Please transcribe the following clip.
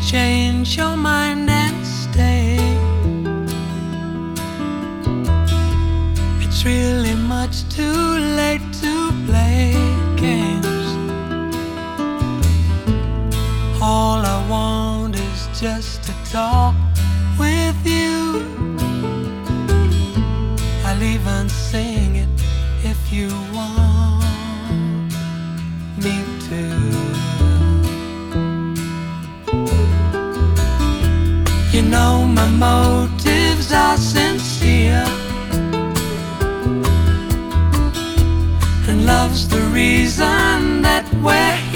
change your mind and stay. It's really much too late to play games. All I want is just to talk with you. I'll even sing it if you want me to. You know my motives are sincere, and love's the reason that we're here.